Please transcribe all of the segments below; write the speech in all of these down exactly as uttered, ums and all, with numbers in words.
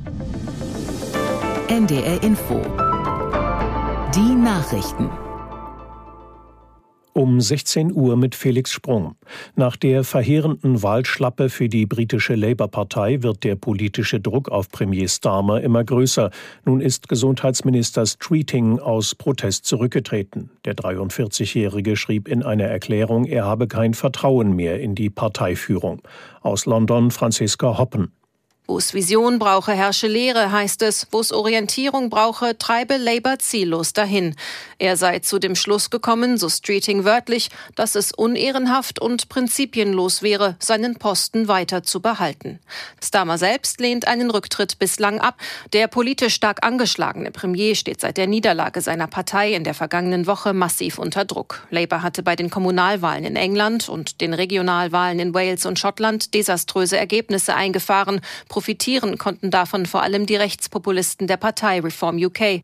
N D R Info. Die Nachrichten. Um sechzehn Uhr mit Felix Sprung. Nach der verheerenden Wahlschlappe für die britische Labour-Partei wird der politische Druck auf Premier Starmer immer größer. Nun ist Gesundheitsminister Streeting aus Protest zurückgetreten. Der dreiundvierzigjährige schrieb in einer Erklärung, er habe kein Vertrauen mehr in die Parteiführung. Aus London Franziska Hoppen. Wo es Vision brauche, herrsche Lehre, heißt es. Wo es Orientierung brauche, treibe Labour ziellos dahin. Er sei zu dem Schluss gekommen, so Streeting wörtlich, dass es unehrenhaft und prinzipienlos wäre, seinen Posten weiter zu behalten. Starmer selbst lehnt einen Rücktritt bislang ab. Der politisch stark angeschlagene Premier steht seit der Niederlage seiner Partei in der vergangenen Woche massiv unter Druck. Labour hatte bei den Kommunalwahlen in England und den Regionalwahlen in Wales und Schottland desaströse Ergebnisse eingefahren. Profitieren konnten davon vor allem die Rechtspopulisten der Partei Reform U K.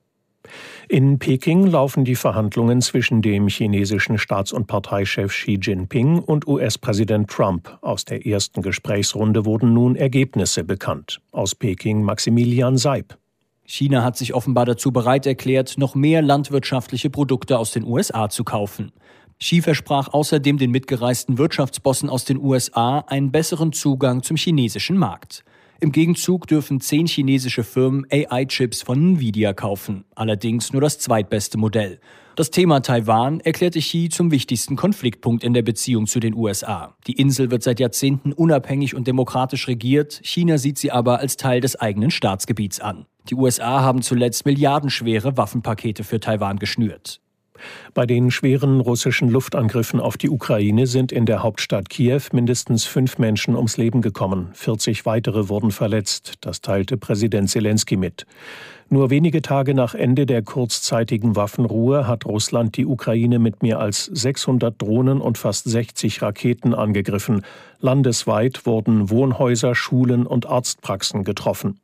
In Peking laufen die Verhandlungen zwischen dem chinesischen Staats- und Parteichef Xi Jinping und U S-Präsident Trump. Aus der ersten Gesprächsrunde wurden nun Ergebnisse bekannt. Aus Peking Maximilian Seib. China hat sich offenbar dazu bereit erklärt, noch mehr landwirtschaftliche Produkte aus den U S A zu kaufen. Xi versprach außerdem den mitgereisten Wirtschaftsbossen aus den U S A einen besseren Zugang zum chinesischen Markt. Im Gegenzug dürfen zehn chinesische Firmen A I-Chips von Nvidia kaufen, allerdings nur das zweitbeste Modell. Das Thema Taiwan erklärte Xi zum wichtigsten Konfliktpunkt in der Beziehung zu den U S A. Die Insel wird seit Jahrzehnten unabhängig und demokratisch regiert, China sieht sie aber als Teil des eigenen Staatsgebiets an. Die U S A haben zuletzt milliardenschwere Waffenpakete für Taiwan geschnürt. Bei den schweren russischen Luftangriffen auf die Ukraine sind in der Hauptstadt Kiew mindestens fünf Menschen ums Leben gekommen. vierzig weitere wurden verletzt. Das teilte Präsident Selenskyj mit. Nur wenige Tage nach Ende der kurzzeitigen Waffenruhe hat Russland die Ukraine mit mehr als sechshundert Drohnen und fast sechzig Raketen angegriffen. Landesweit wurden Wohnhäuser, Schulen und Arztpraxen getroffen.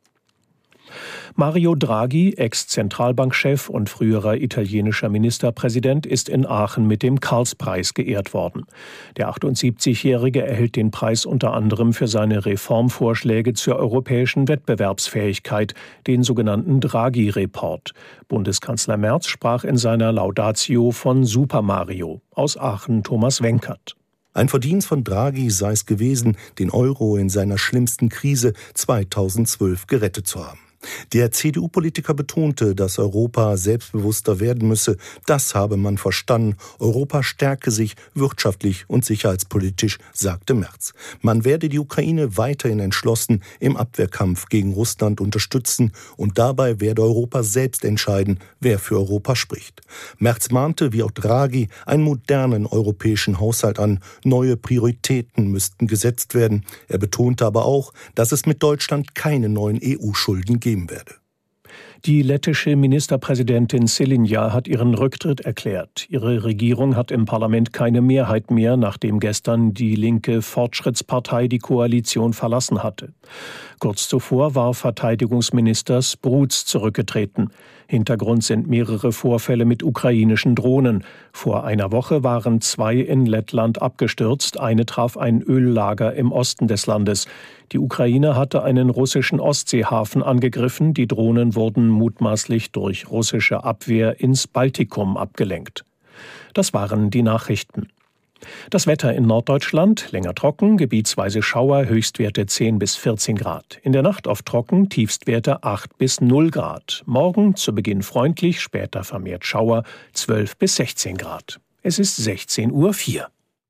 Mario Draghi, Ex-Zentralbankchef und früherer italienischer Ministerpräsident, ist in Aachen mit dem Karlspreis geehrt worden. Der achtundsiebzigjährige erhält den Preis unter anderem für seine Reformvorschläge zur europäischen Wettbewerbsfähigkeit, den sogenannten Draghi-Report. Bundeskanzler Merz sprach in seiner Laudatio von Super Mario. Aus Aachen Thomas Wenkert. Ein Verdienst von Draghi sei es gewesen, den Euro in seiner schlimmsten Krise zweitausendzwölf gerettet zu haben. Der C D U-Politiker betonte, dass Europa selbstbewusster werden müsse. Das habe man verstanden. Europa stärke sich wirtschaftlich und sicherheitspolitisch, sagte Merz. Man werde die Ukraine weiterhin entschlossen im Abwehrkampf gegen Russland unterstützen und dabei werde Europa selbst entscheiden, wer für Europa spricht. Merz mahnte, wie auch Draghi, einen modernen europäischen Haushalt an. Neue Prioritäten müssten gesetzt werden. Er betonte aber auch, dass es mit Deutschland keine neuen E U-Schulden geben werde. Die lettische Ministerpräsidentin Syriza hat ihren Rücktritt erklärt. Ihre Regierung hat im Parlament keine Mehrheit mehr, nachdem gestern die linke Fortschrittspartei die Koalition verlassen hatte. Kurz zuvor war Verteidigungsminister Spruds zurückgetreten. Hintergrund sind mehrere Vorfälle mit ukrainischen Drohnen. Vor einer Woche waren zwei in Lettland abgestürzt. Eine traf ein Öllager im Osten des Landes. Die Ukraine hatte einen russischen Ostseehafen angegriffen. Die Drohnen wurden mutmaßlich durch russische Abwehr ins Baltikum abgelenkt. Das waren die Nachrichten. Das Wetter in Norddeutschland, länger trocken, gebietsweise Schauer, Höchstwerte zehn bis vierzehn Grad. In der Nacht oft trocken, Tiefstwerte acht bis null Grad. Morgen zu Beginn freundlich, später vermehrt Schauer, zwölf bis sechzehn Grad. Es ist sechzehn Uhr vier.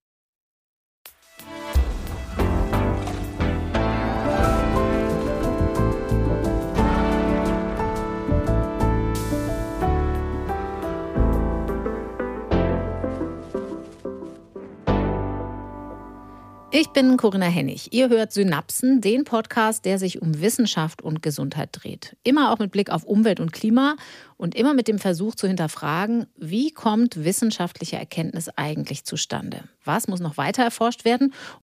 Ich bin Corinna Hennig. Ihr hört Synapsen, den Podcast, der sich um Wissenschaft und Gesundheit dreht. Immer auch mit Blick auf Umwelt und Klima und immer mit dem Versuch zu hinterfragen, wie kommt wissenschaftliche Erkenntnis eigentlich zustande? Was muss noch weiter erforscht werden